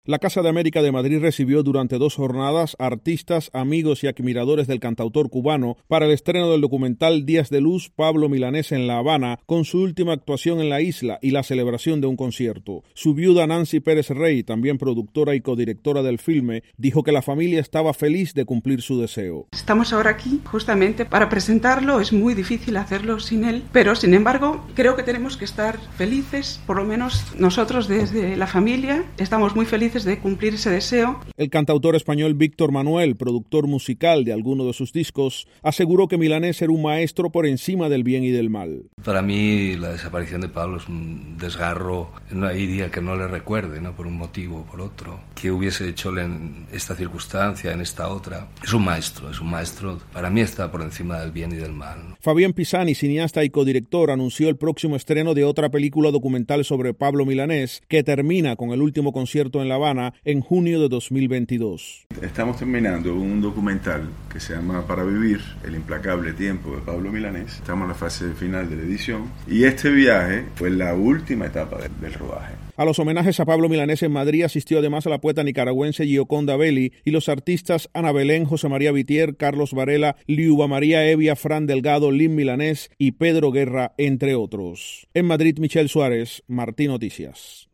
La Casa de América de Madrid recibió durante 2 jornadas artistas, amigos y admiradores del cantautor cubano para el estreno del documental Días de Luz, Pablo Milanés en La Habana, con su última actuación en la isla y la celebración de un concierto. Su viuda Nancy Pérez Rey, también productora y codirectora del filme, dijo que la familia estaba feliz de cumplir su deseo. Estamos ahora aquí justamente para presentarlo, es muy difícil hacerlo sin él, pero sin embargo creo que tenemos que estar felices, por lo menos nosotros desde la familia estamos muy felices de cumplir ese deseo. El cantautor español Víctor Manuel, productor musical de alguno de sus discos, aseguró que Milanés era un maestro por encima del bien y del mal. Para mí la desaparición de Pablo es un desgarro, no hay día que no le recuerde, ¿no? Por un motivo o por otro. ¿Qué hubiese hecho en esta circunstancia, en esta otra? Es un maestro, para mí está por encima del bien y del mal, ¿no? Fabián Pisani, cineasta y codirector, anunció el próximo estreno de otra película documental sobre Pablo Milanés, que termina con el último concierto en La Habana en junio de 2022. Estamos terminando un documental que se llama Para Vivir, el implacable tiempo de Pablo Milanés. Estamos en la fase final de la edición y este viaje fue la última etapa del rodaje. A los homenajes a Pablo Milanés en Madrid asistió además a la poeta nicaragüense Gioconda Belli y los artistas Ana Belén, José María Vitier, Carlos Varela, Liuba María Evia, Fran Delgado, Lin Milanés y Pedro Guerra, entre otros. En Madrid, Michelle Suárez, Martí Noticias.